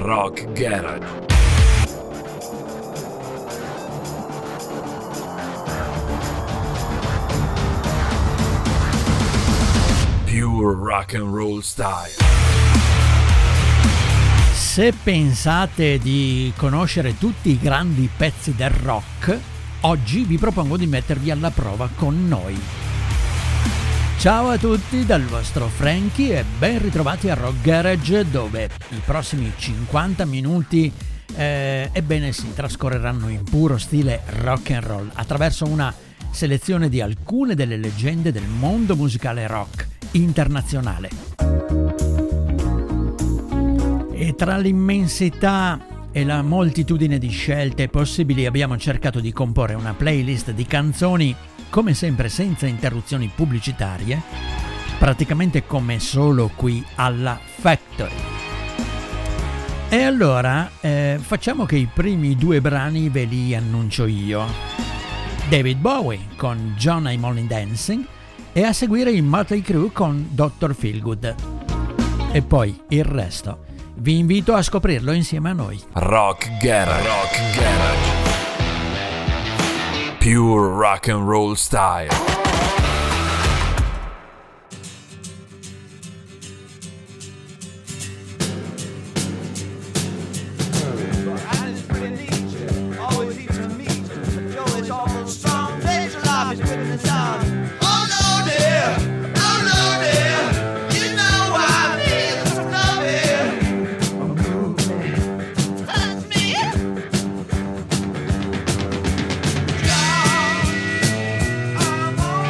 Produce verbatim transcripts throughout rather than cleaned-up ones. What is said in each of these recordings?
Rock Garage. Pure rock and roll style. Se pensate di conoscere tutti i grandi pezzi del rock, oggi vi propongo di mettervi alla prova con noi. Ciao a tutti dal vostro Frankie e ben ritrovati a Rock Garage, dove i prossimi cinquanta minuti eh, ebbene si trascorreranno in puro stile rock and roll attraverso una selezione di alcune delle leggende del mondo musicale rock internazionale. E tra l'immensità e la moltitudine di scelte possibili abbiamo cercato di comporre una playlist di canzoni, come sempre senza interruzioni pubblicitarie, praticamente come solo qui alla Factory. E allora eh, facciamo che i primi due brani ve li annuncio io. David Bowie con John I'm Only Dancing e a seguire i Motley Crue con doctor Feelgood. E poi il resto vi invito a scoprirlo insieme a noi. Rock Garage. Rock Garage. Pure rock and roll style. I'm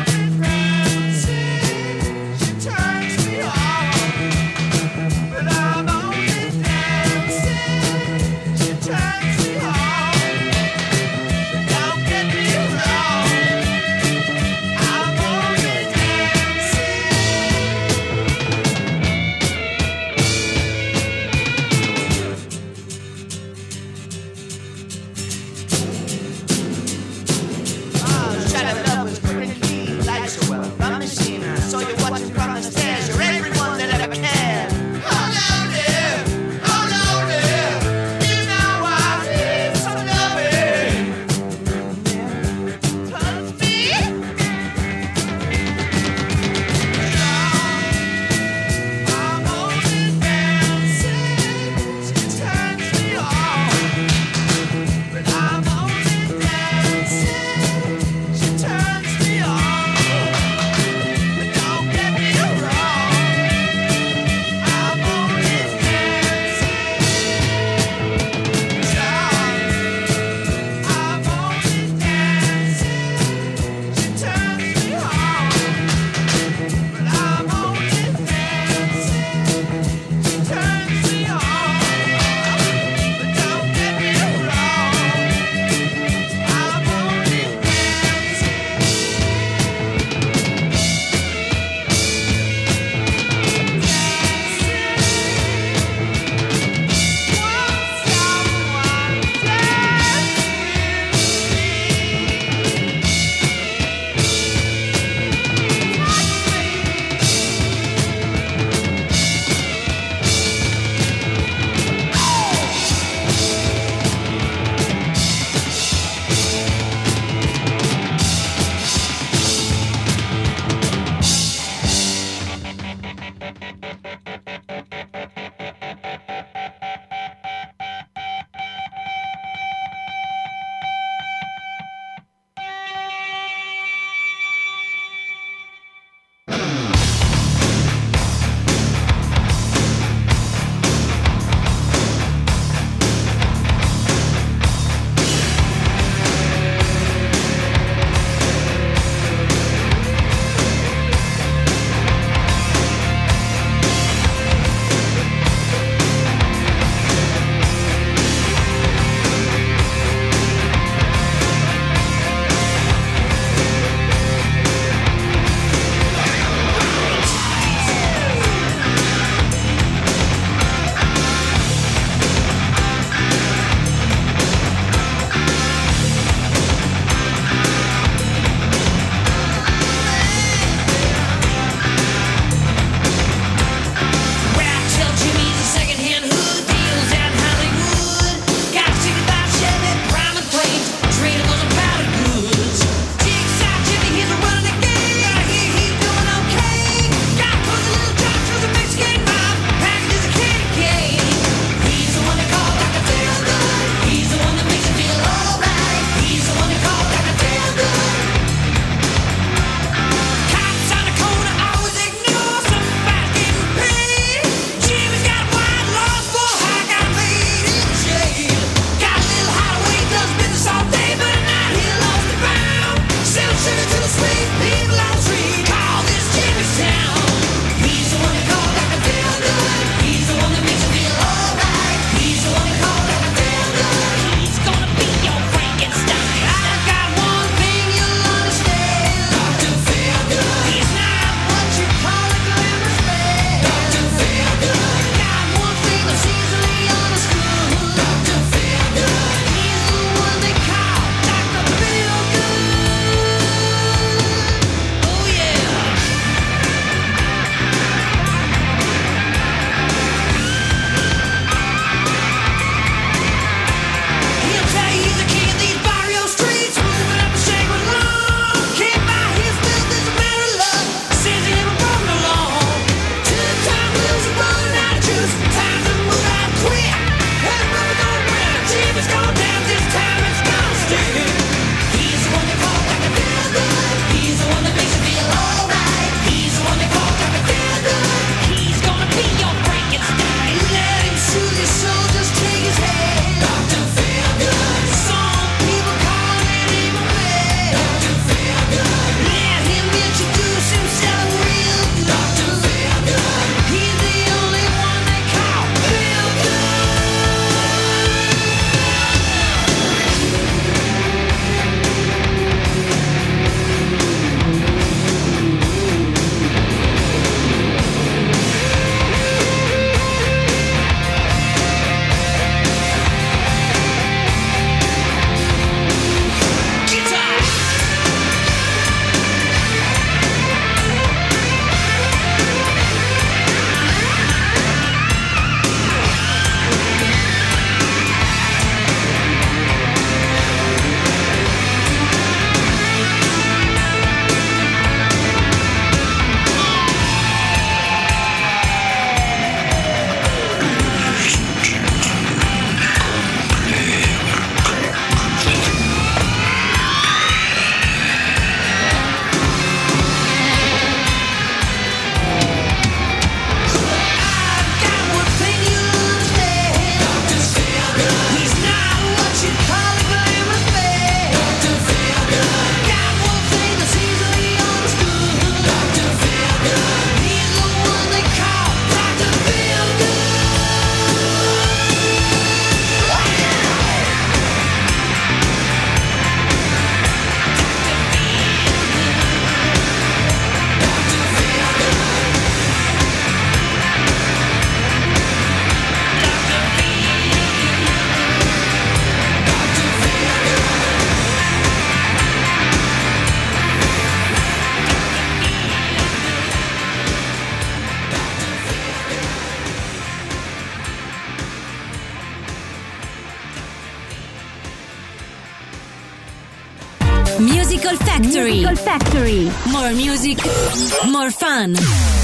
Factory. Musical Factory. More music, more fun.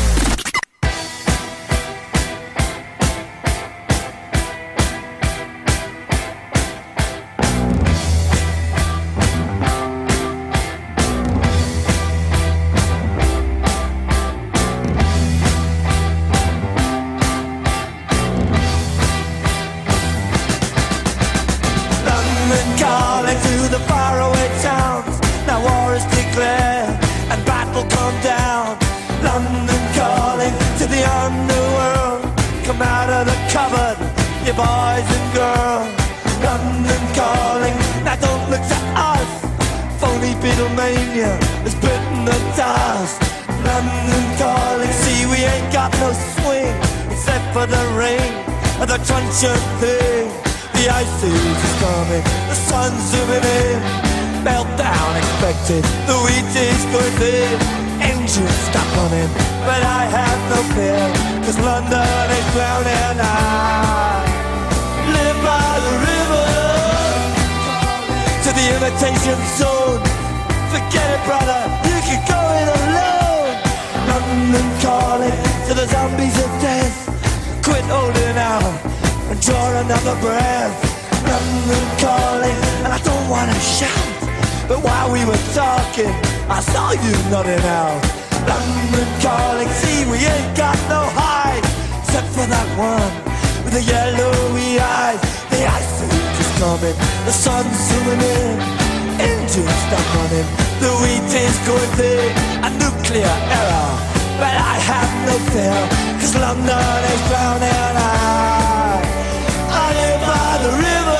Boys and girls, London calling. Now don't look to us. Phony Beatlemania is bitten the dust. London calling. See, we ain't got no swing except for the rain and the truncheon thing. The ice age is coming. The sun's zooming in. Meltdown expected. The wheat is going thin. Engines stop running, but I have no fear, 'cause London is drowning. I live by the river, to the imitation zone. Forget it, brother, you can go it alone. London calling to the zombies of death. Quit holding out and draw another breath. London calling, and I don't wanna shout, but while we were talking, I saw you nodding out. London calling, see, we ain't got no hide, except for that one with the yellowy eyes. The ice age is coming, the sun's zooming in. Engines stop running, the wheat is going thick. A nuclear error, but I have no fear, 'cause London is drowning. I, I live by the river.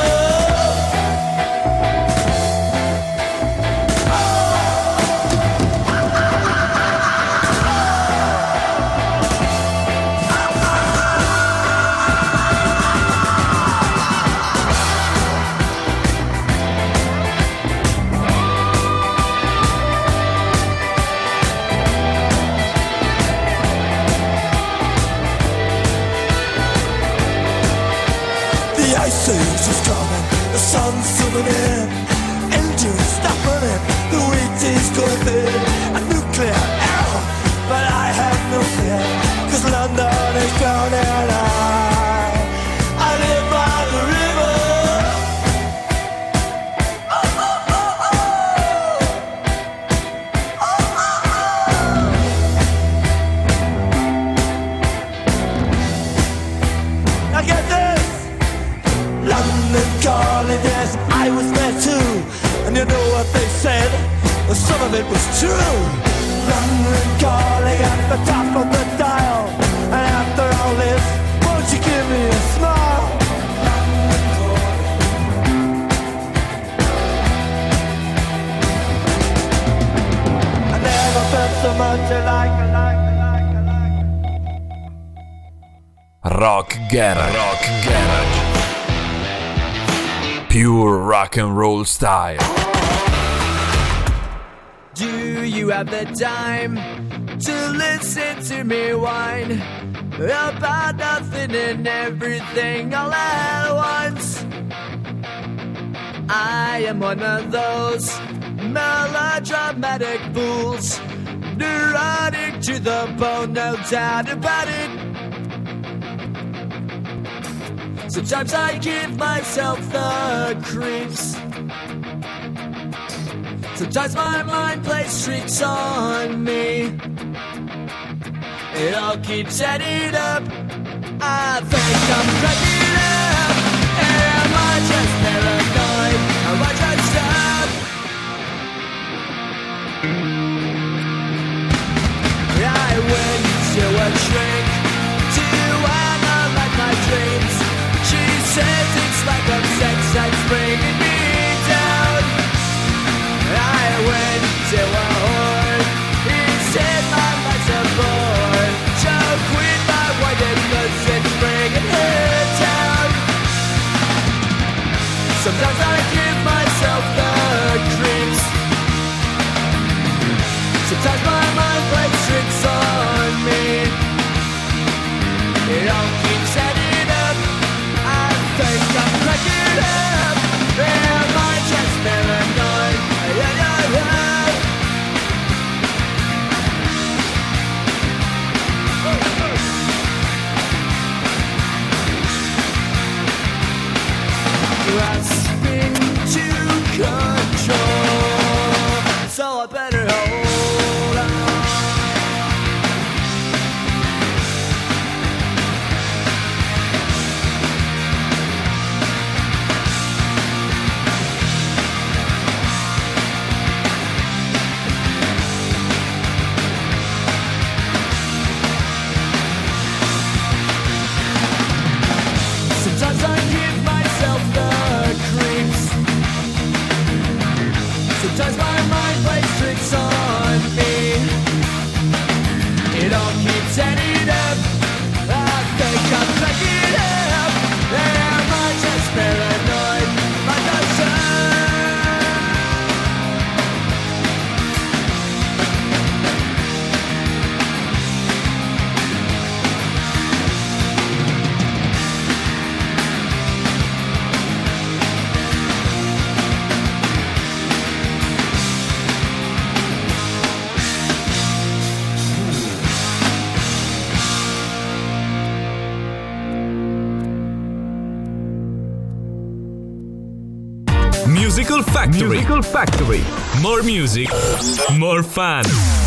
Age is coming, the sun's zooming in. Engines stop running, the wheat is going thin. A nuclear error, but I have no fear, 'cause London is drowning. I, I live by the river. Oh, oh, oh, oh. Oh, oh, oh. Now get this. London calling, yes, I was there too. And you know what they said? Well, some of it was true. London calling at the top of the dial. And after all this, won't you give me a smile? London calling. I never felt so much alike, alike, alike, alike. Rock Garage. Rock Garage. Pure rock and roll style. Do you have the time to listen to me whine about nothing and everything all at once? I am one of those melodramatic fools, neurotic to the bone, no doubt about it. Sometimes I give myself the creeps. Sometimes my mind plays tricks on me. It all keeps adding up. I think I'm cracking up. Am I just paranoid? Am I just up? I went to a shrink to analyze my dreams. She says it's like a sex that's bringing me down. I went to a whore. He said my life's a bore. So quit my wife because it's bringing her down. Sometimes I give myself the creeps. Sometimes my mind plays tricks on me. It all keeps adding up. I think I'm cracking up. Am I just paranoid? Yeah, yeah, yeah. Musical Factory. Musical Factory. More music, more fun.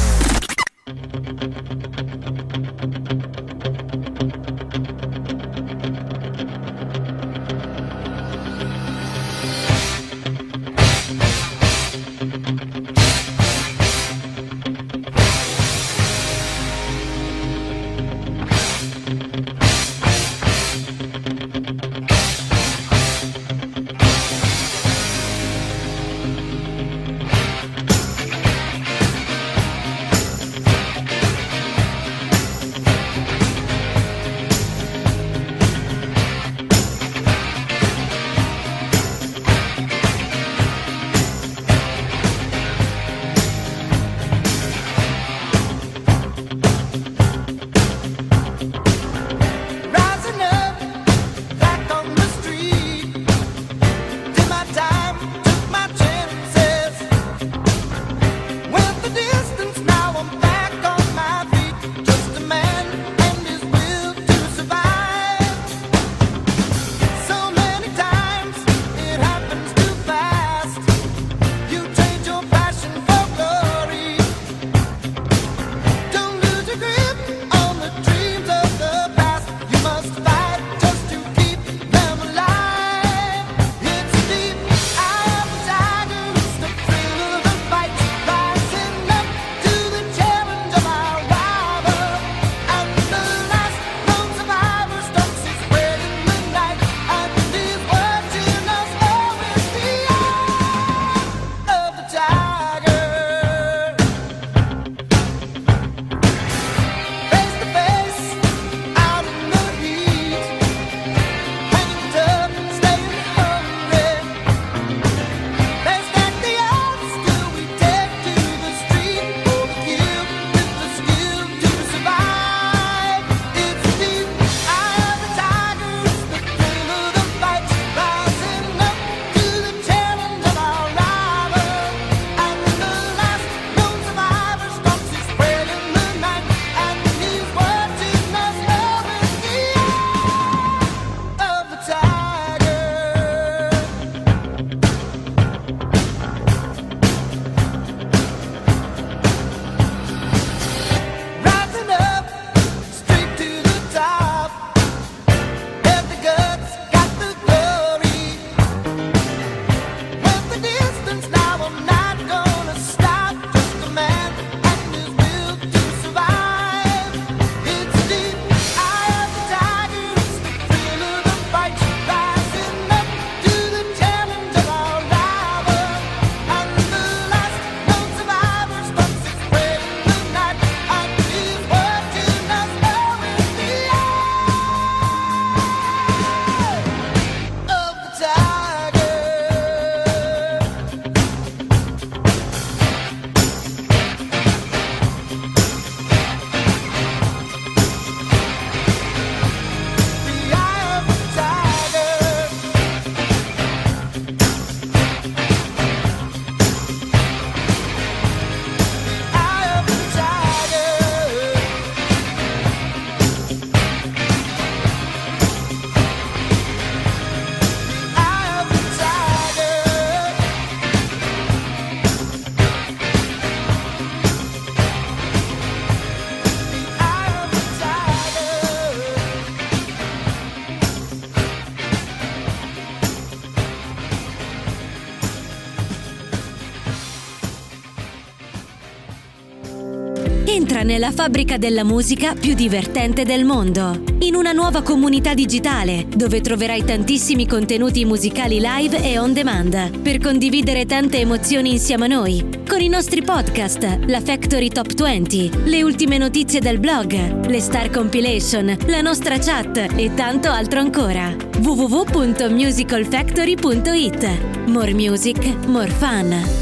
Entra nella fabbrica della musica più divertente del mondo, in una nuova comunità digitale dove troverai tantissimi contenuti musicali live e on demand per condividere tante emozioni insieme a noi, con i nostri podcast, la Factory Top venti, le ultime notizie del blog, le Star Compilation, la nostra chat e tanto altro ancora. w w w punto musical factory punto i t. More music, more fun.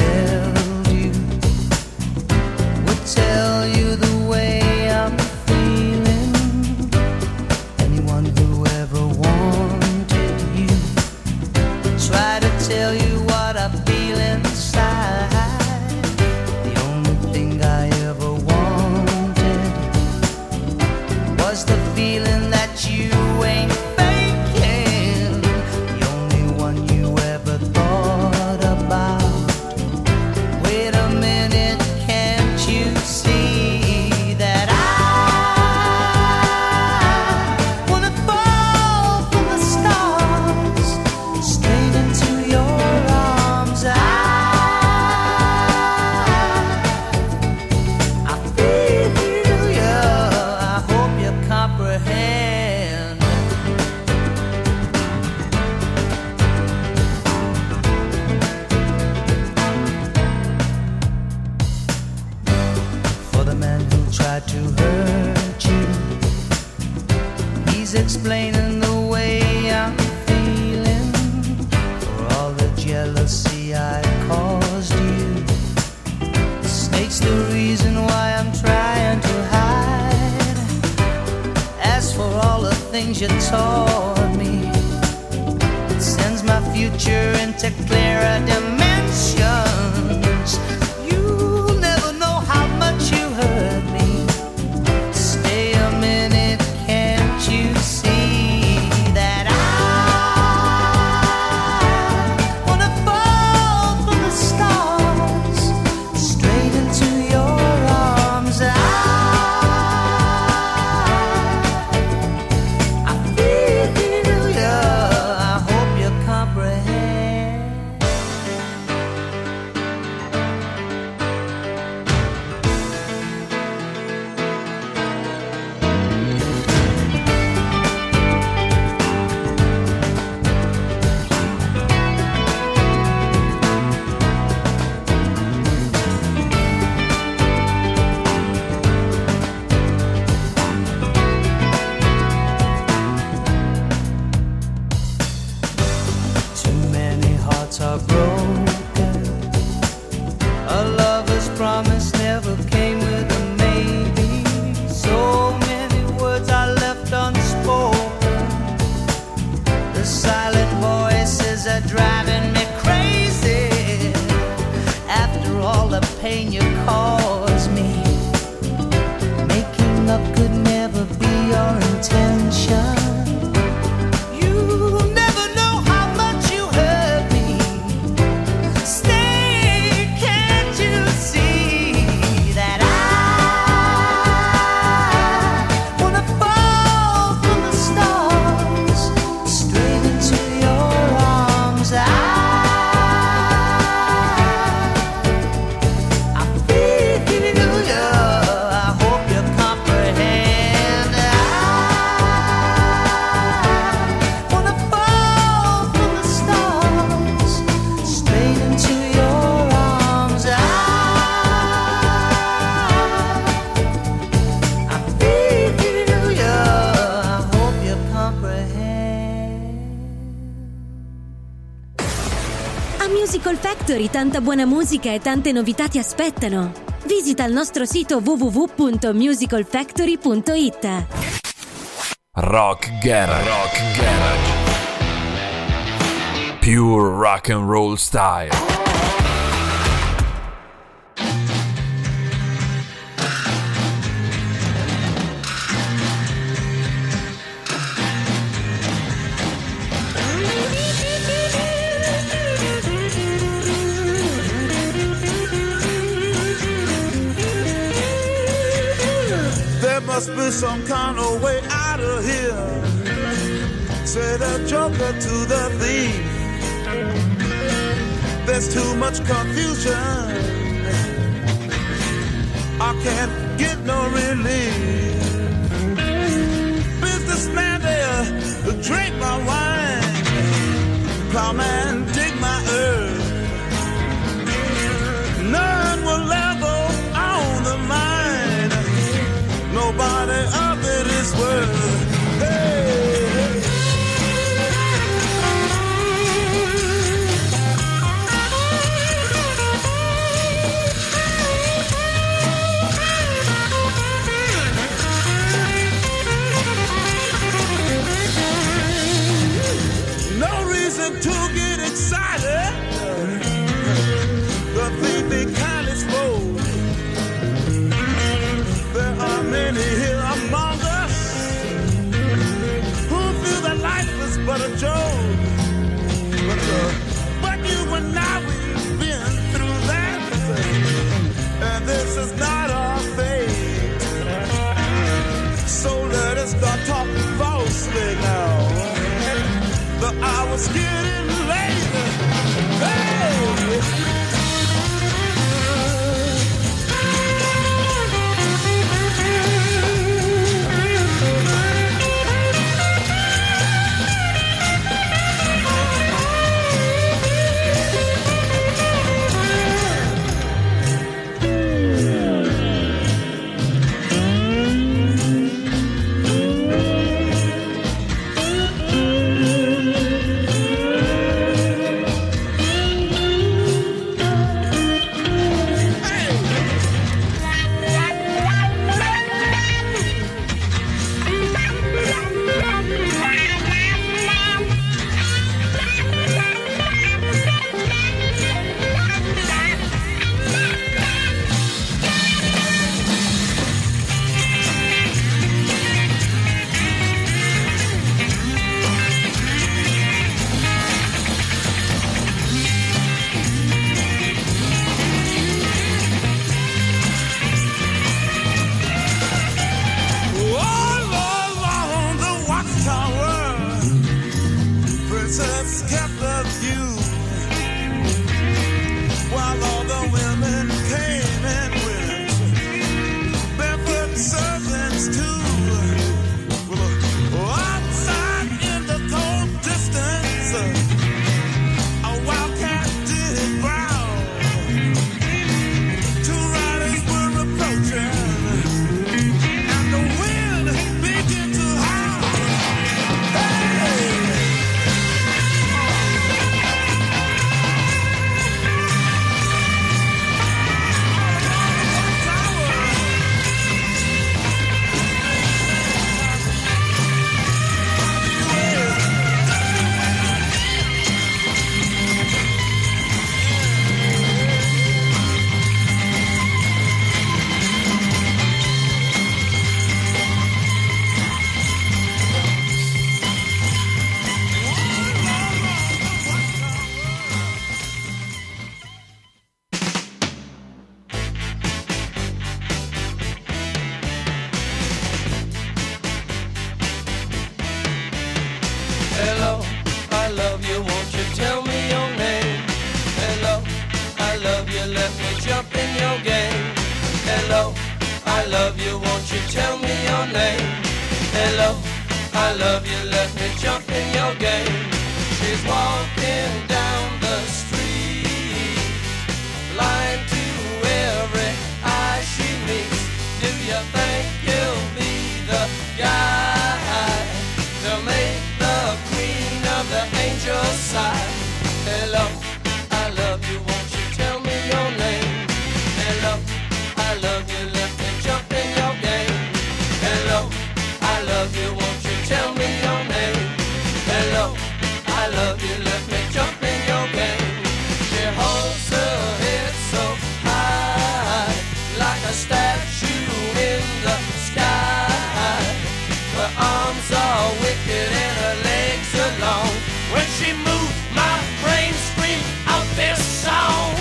Tell you the way I'm feeling. explaining the way I'm feeling for all the jealousy I caused you. The snake's the reason why I'm trying to hide. As for all the things you taught me, it sends my future into clearer dimensions. You'll never know how much you hurt me. Stay a minute, can't you see that I wanna fall from the stars straight into your arms? I, I feel you, I hope you comprehend. Too many hearts are broken. A lover's promise never came with a maybe. So many words are left unspoken. The silent voices are driving me crazy. After all the pain you caused me, making up could never be your intention. You'll never know how much you hurt me. Stay, can't you see that I wanna fall from the stars straight into your arms? I, I feel you, I hope you comprehend. I wanna fall from the stars straight into your arms. I, I feel you, I hope you comprehend. A Musical Factory tanta buona musica e tante novità ti aspettano. Visita il nostro sito w w w punto musical factory punto i t. Rock Garage. Rock Garage. Pure rock and roll style. There must be some kind of way out of here. Say the joker to the thief. There's too much confusion. I can't get no relief. Businessman there, drink my wine. Plowman, dig my earth. None will ever own the mine. Nobody of it is worth. Hey, hey. No reason to get excited. The thief be kindly spoke. There are many here among us who feel that life is but a joke. But, uh, but you and I, we've been through that, and this is not our fate. So let us start talking falsely now. The hour's getting late. Hey! princess kept a view, while all the women came in with barefoot servants too. Well, outside in the cold distance, a wildcat did growl. Two riders were approaching, and the wind began to howl. Hey! Hello, I love you, won't you tell me your name? Hello, I love you, let me jump in your game. Hello, I love you, won't you tell me your name? Hello, I love you, let me jump in your game. She's walking down the street, blind to every eye she meets. Do you think you'll be the guy to make the queen of the angel side? Hello, I love you, won't you tell me your name? Hello, I love you, let me jump in your game. Hello, I love you, won't you tell me your name? Hello, I love you, let me jump in your game. She holds her head so high, like a statue in the sky. Her arms are wicked and her legs are long. When she moves, my brain screams out this song.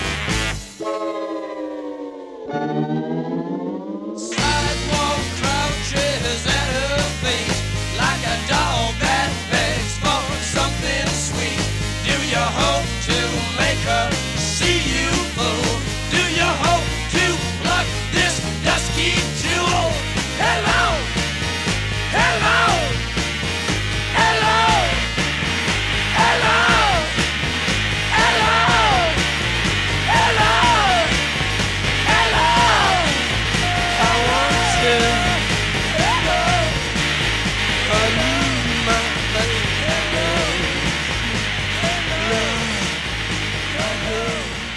Sidewalk crouches at her feet, like a dog that begs for something sweet. Do you hope to make her see you, fool? Do you hope to pluck this dusky jewel? Hello, hello, hello, hello, hello, hello, hello. I want you, hello, I need my baby, hello, hello, hello.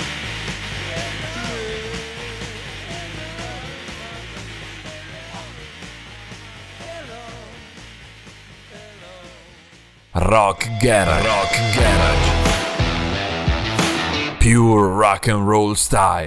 Rock Garage. Rock Garage. Pure rock and roll style.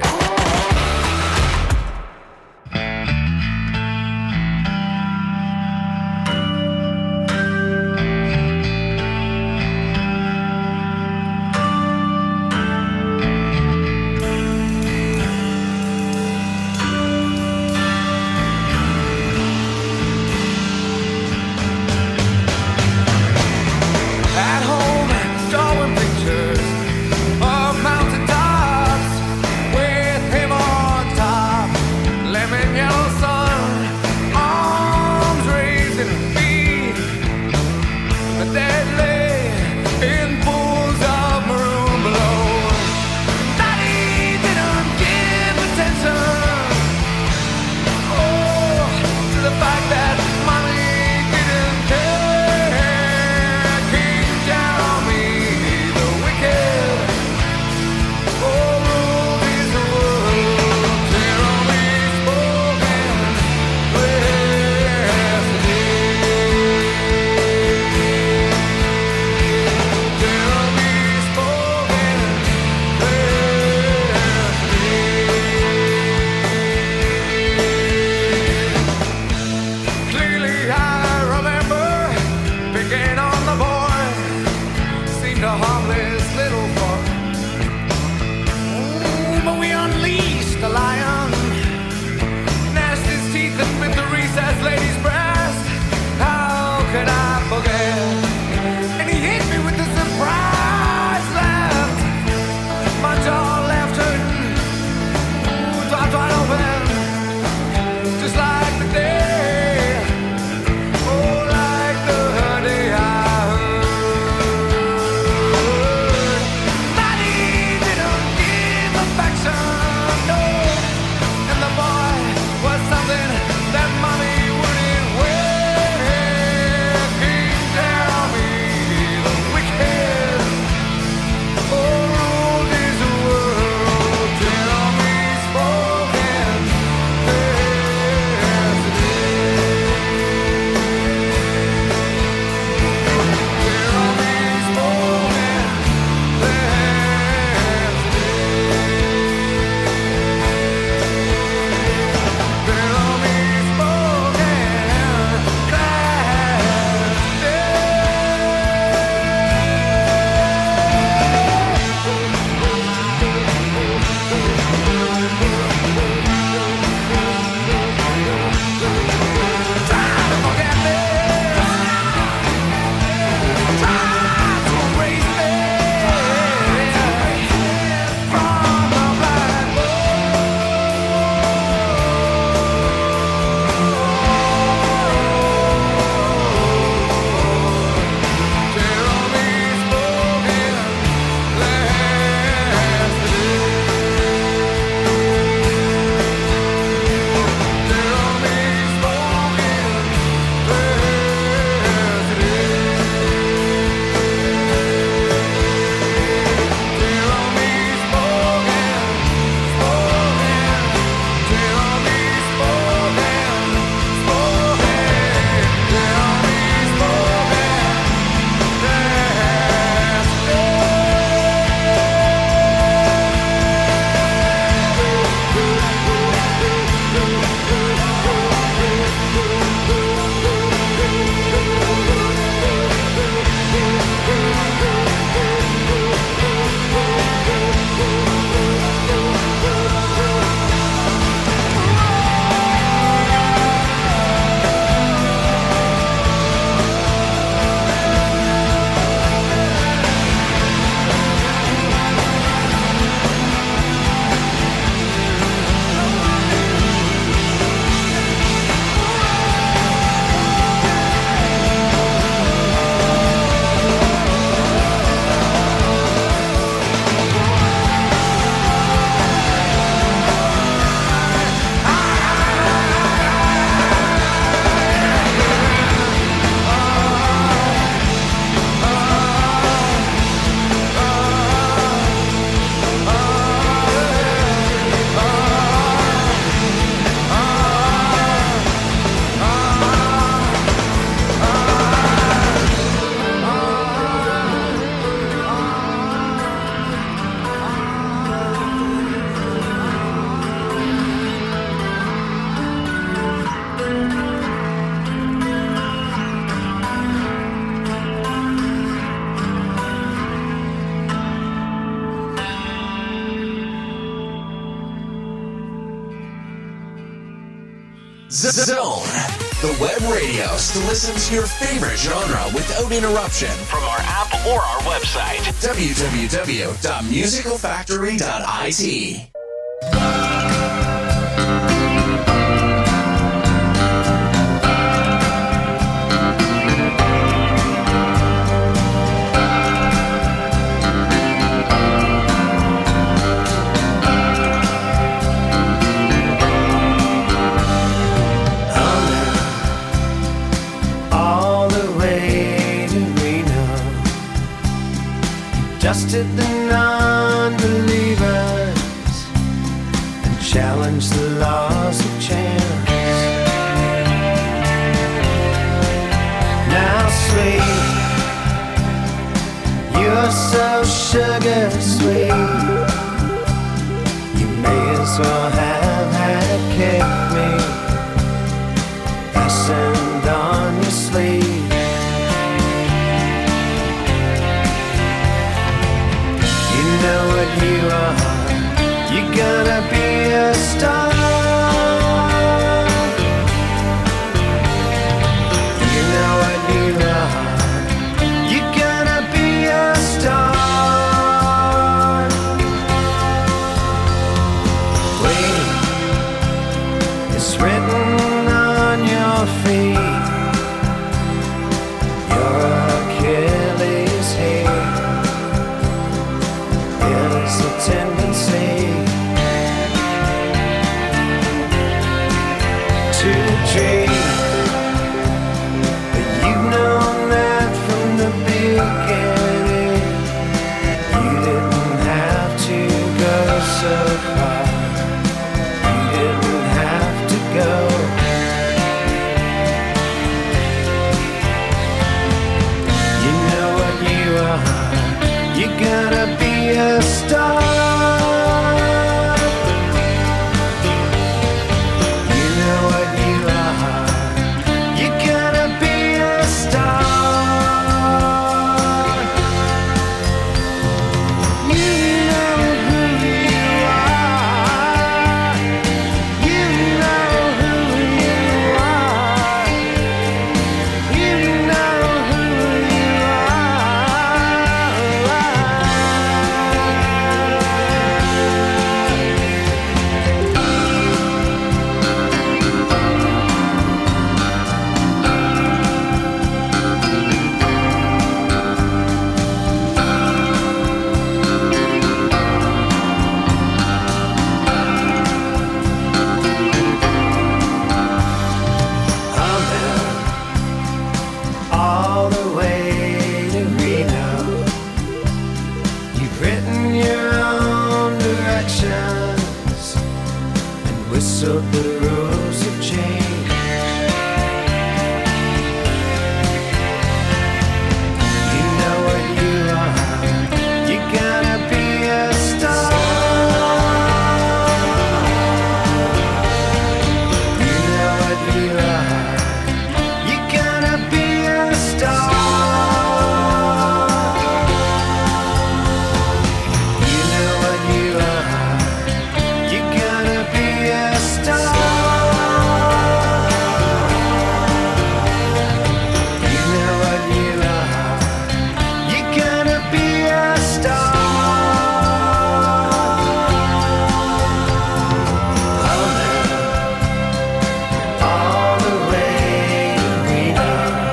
At home, drawing pictures of mountain tops with him on top. Lemon yellow sun, arms raised in feet. The dead lay in pools of maroon below. Daddy didn't give attention, oh, to the fact that mommy didn't care. Came down on me, the wicked, oh, ruled his world. Terribly spoken yesterday. Terribly spoken yesterday. Clearly I remember picking on the boy, seemed a harmless little boy. Oh, but we unleashed the lion, gnashed his teeth and bit the recessed lady's breast. How could I forget? And he hit me with the Zone, the web radio to listen to your favorite genre without interruption from our app or our website, w w w dot musical factory dot i t. Dusted the non-believers and challenged the laws of chance. Now sweet, you're so sugar sweet, you may as well have had kept me fastened on your sleeve. You know what you are, you're gonna be a star. You know what you are, you're gonna be a star. Wait, it's written on your feet, your Achilles heel. There's a tendency to dream, but you've known that from the beginning. You didn't have to go so far, you didn't have to go. You know what you are, you're gonna be a star. You know what you are, you're gonna be a star. You know who you are, you know who you are, you know who you all the way to Reno. You've written your own directions and whistled the rules of change. You know what you are, you're gonna be a star. You know what you are, you're gonna be a star. You know what you are, you're gonna be a star. You know what you are, you're gonna be a star. Oh, now, all the way to Reno,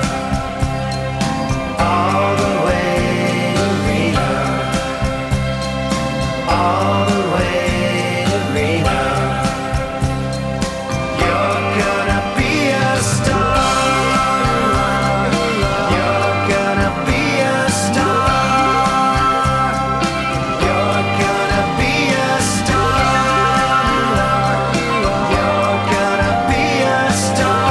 all the way to Reno, all the way to Reno. You're gonna be a star. You're gonna be a star. You're gonna be a star. You're gonna be a star.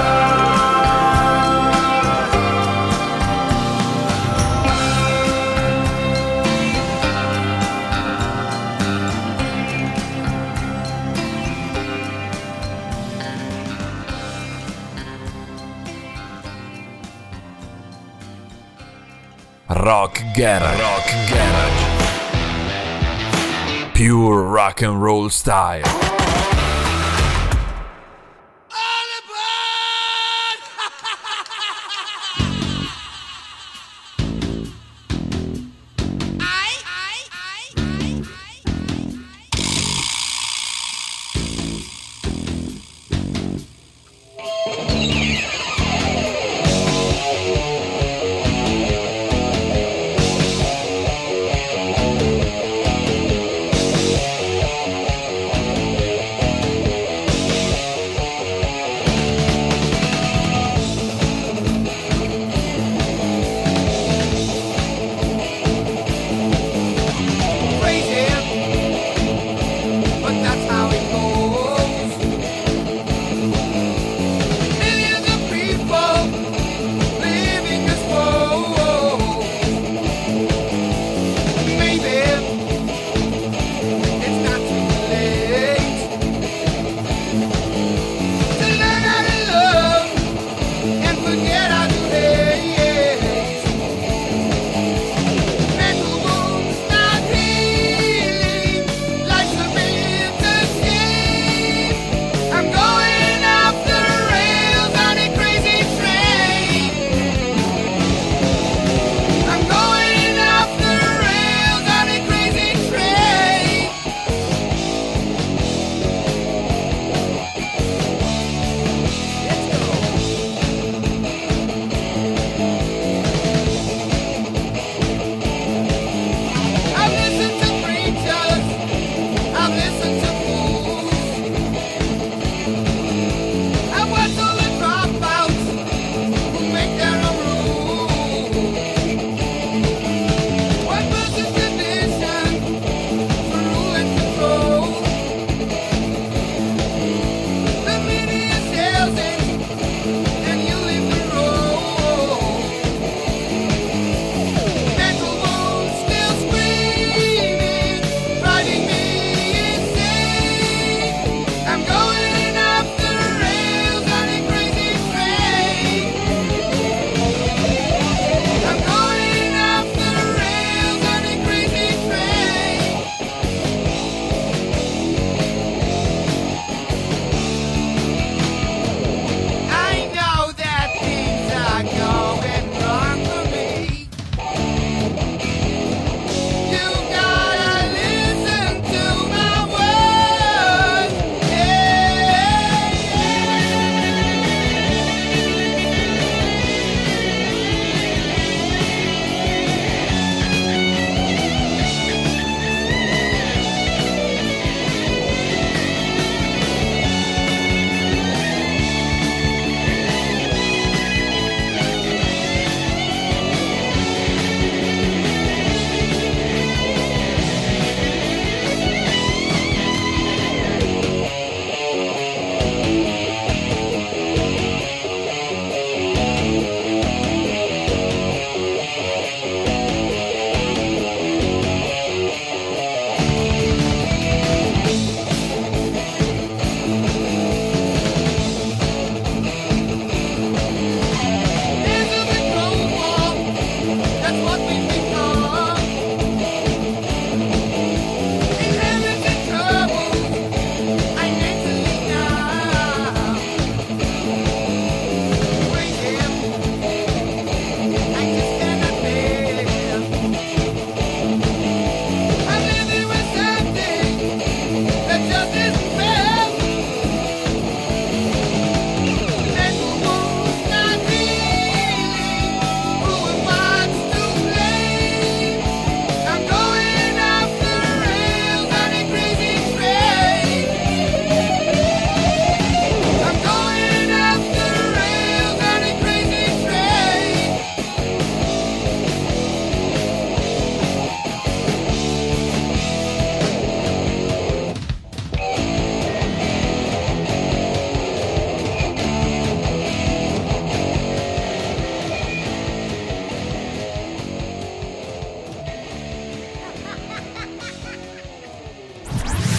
Rock Garage. Rock Garage. Pure rock and roll style. All about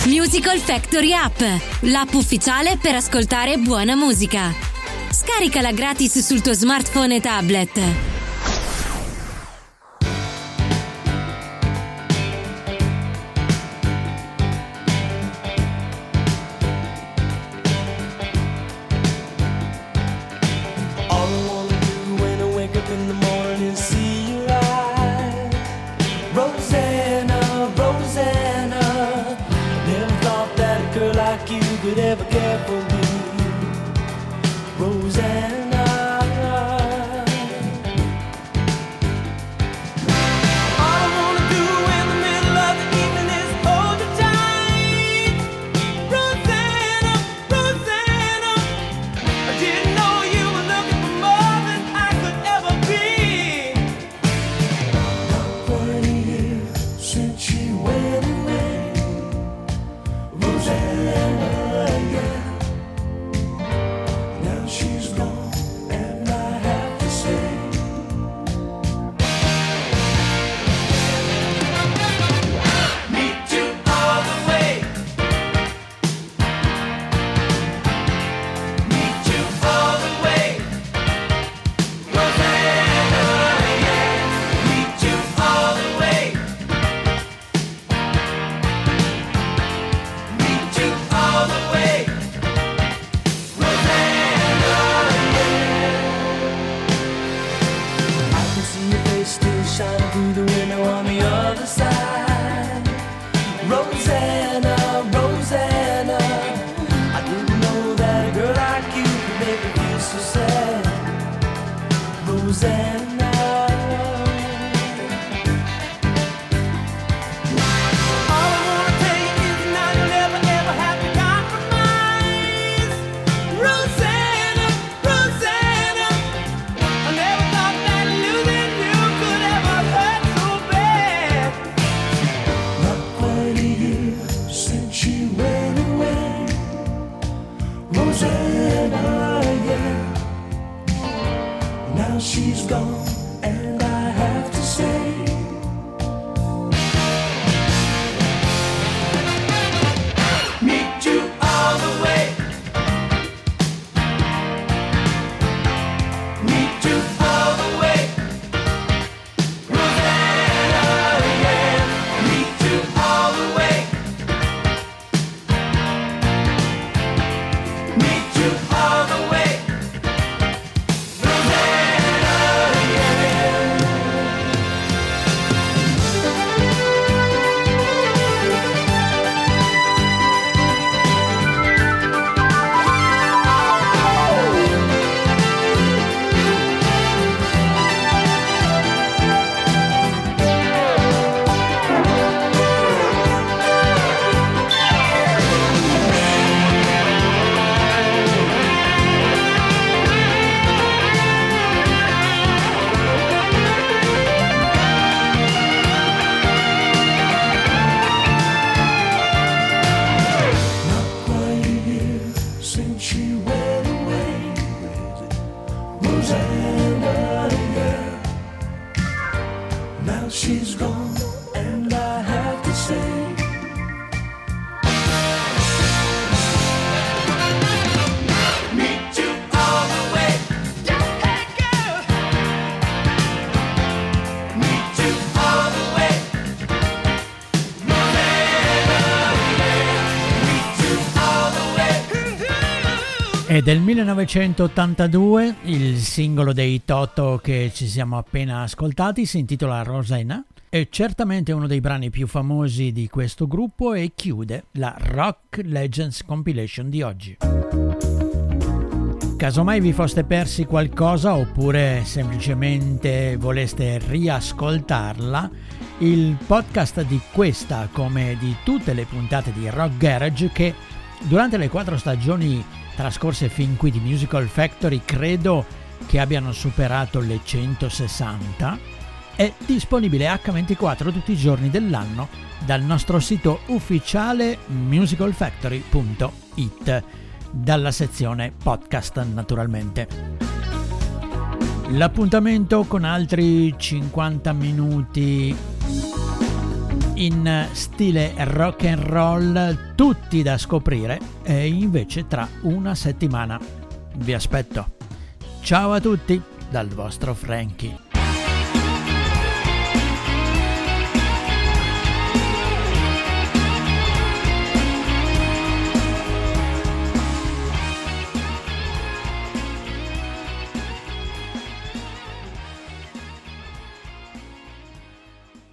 Musical Factory App, l'app ufficiale per ascoltare buona musica. Scaricala gratis sul tuo smartphone e tablet. Could ever care for me, Rosanna. All I wanna do in the middle of the evening is hold you tight, Rosanna, Rosanna. I didn't know you were looking for more than I could ever be. Not quite a year since she went away, Rosanna. È del millenovecentottantadue, il singolo dei Toto che ci siamo appena ascoltati si intitola Rosanna, è certamente uno dei brani più famosi di questo gruppo e chiude la Rock Legends Compilation di oggi. Casomai vi foste persi qualcosa oppure semplicemente voleste riascoltarla, il podcast di questa come di tutte le puntate di Rock Garage, che durante le quattro stagioni trascorse fin qui di Musical Factory credo che abbiano superato le centosessanta, è disponibile acca ventiquattro tutti i giorni dell'anno dal nostro sito ufficiale musical factory punto it, dalla sezione podcast naturalmente. L'appuntamento con altri cinquanta minuti in stile rock and roll, tutti da scoprire, e invece tra una settimana. Vi aspetto. Ciao a tutti dal vostro Frankie.